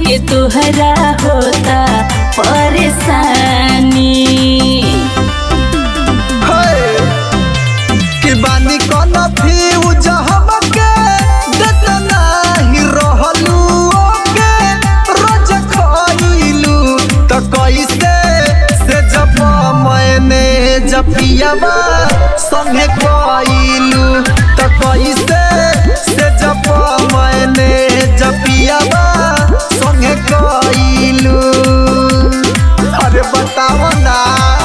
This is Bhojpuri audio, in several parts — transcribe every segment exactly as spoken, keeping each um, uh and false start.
ये तुहरा होता परेशानी कि बानी कौन फ्यूज हमके देता नहीं रहलू ओके रोज खइलू तो कैसे से जब मैंने जपियावा संगे कइलू तो कैसे से जब मैंने जपियावा संगे कइलू अरे बताओ ना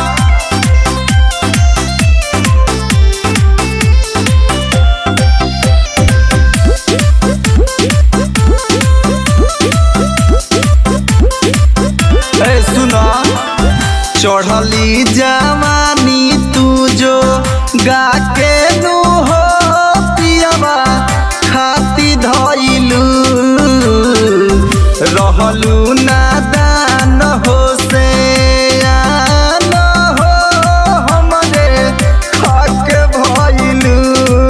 चढ़ली जवानी तू जो गाके नु हो पियावा खाती धइलू रहलू नादान हो से आन हो हमरे खाके भइलू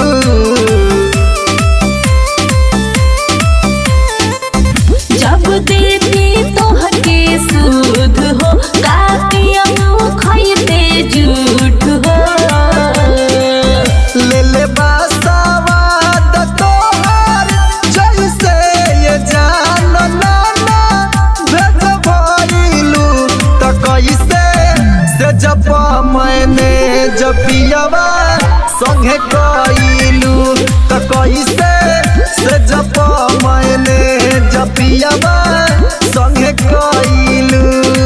जब देती तोहके सुध हो खइते झूठ हो ले ले बासावाद तोहर जैसे ये जान नाना भेज भइलू तो कैसे से जब मैंने जपियावा संगे कइलू तो कैसे से जब मैंने जपियावा संगे कइलू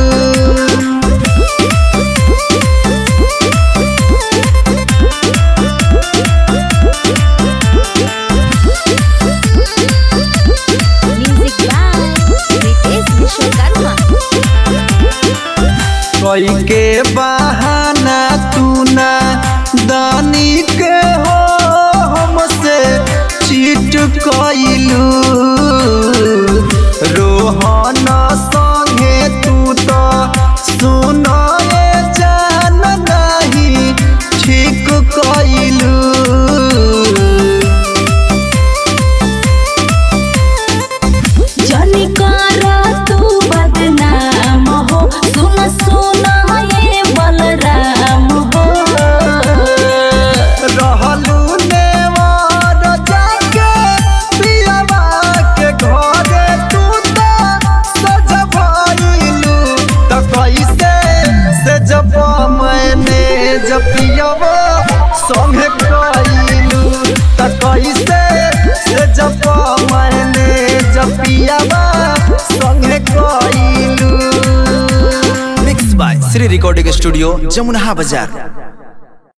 कोई के बहाना तू ना दानी के हो हमसे चीट कइलू रोहन संगे तू तो सुनाए जान नहीं ठीक कइलू जनी कर तू बदनाम हो सुन सुन ये बलराम हो रहलू नेवार जाके पियावा के घरे तू तो सज भइलू तो कैसे से जब मैंने जपियावा संगे कइलू तो कैसे से जब मैंने जपियावा संगे कइलू। Mix by Shri recording studio Jamuna बाजार।